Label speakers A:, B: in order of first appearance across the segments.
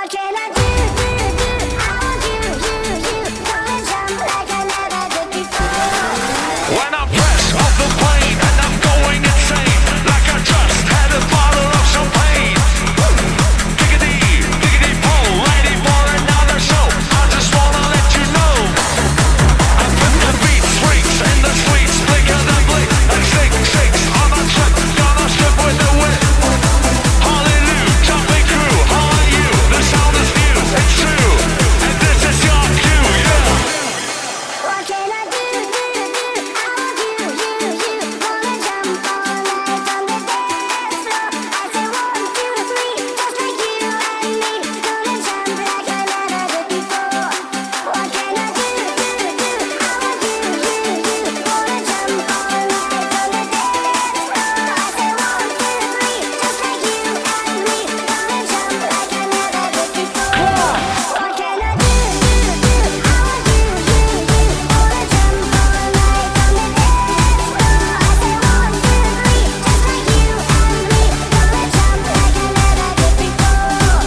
A: What can I do? I want you. Wanna jump like I never did before.
B: When I press off the plane and I'm going insane, like I just had a bottle of champagne. Diggity pole, ready for another show. I just wanna let you know I put the beat freaks in the streets, blinker than blink, and shakes on a trip, gonna strip with the whip. Hallelujah, jumping crew, how are you? The sound is new, it's true, and this is your cue, yeah.
A: What can I do? I want you. Wanna jump all night on the dance floor. I say 1, 2, 3, just like you and me. Gonna jump like I never did before. What can I do? I want you. Wanna jump all night on the dance floor. I say 1, 2, 3, just like you and me. Gonna jump like I never did before. What can I do? I want you. Wanna jump all night on the dance floor. I say 1, 2, 3, just like you and me. Gonna jump like I never did before.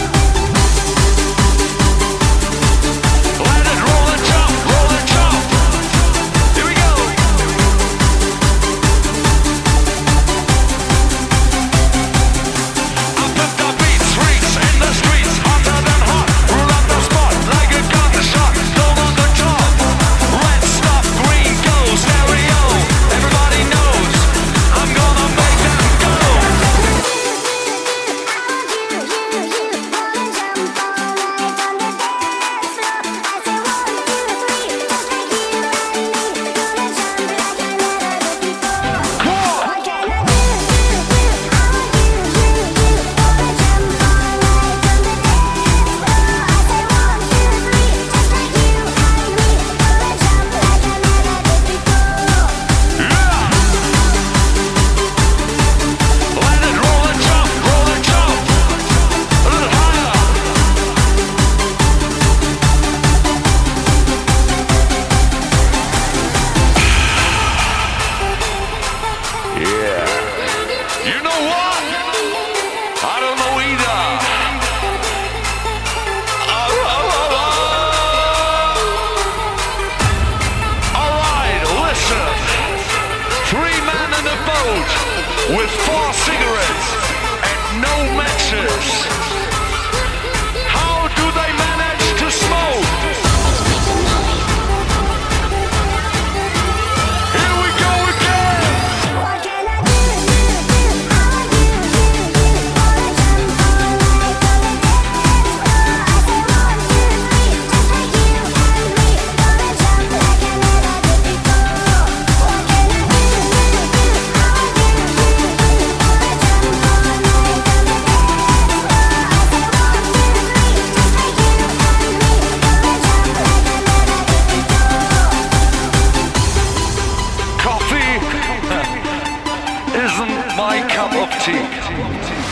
B: Let it roll and jump, roll and jump. Here we go. I put the beat freaks in the streets, hotter than hot. Rule up the spot like a gunshot. Gold on the top. Red stuff, green goes stereo. Everybody knows I'm gonna make them go.
A: Wanna jump all night on the dance floor. I say 1, 2, 3, just like you and me. Gonna jump like I never did before. What can I do? I want you. Wanna jump all night on the dance floor. I say 1, 2, 3, just like you and me. Gonna jump like I never did before.
B: Let it roll and jump, roll and jump. A little higher. Yeah. You know what? I don't know either. All right, listen. 3 men in a boat with 4 cigarettes and no matches. How do they manage to smoke? Here we go again.
A: What can I do? I want you. Wanna jump all night on the dance floor. I say 1, 2, 3, just like you and me. Gonna jump like I never did before. What can I do? I want you. Wanna jump all night on the dance floor. I say 1, 2, 3, just like you and me. Gonna jump like I never did before.
B: Coffee isn't my cup of tea.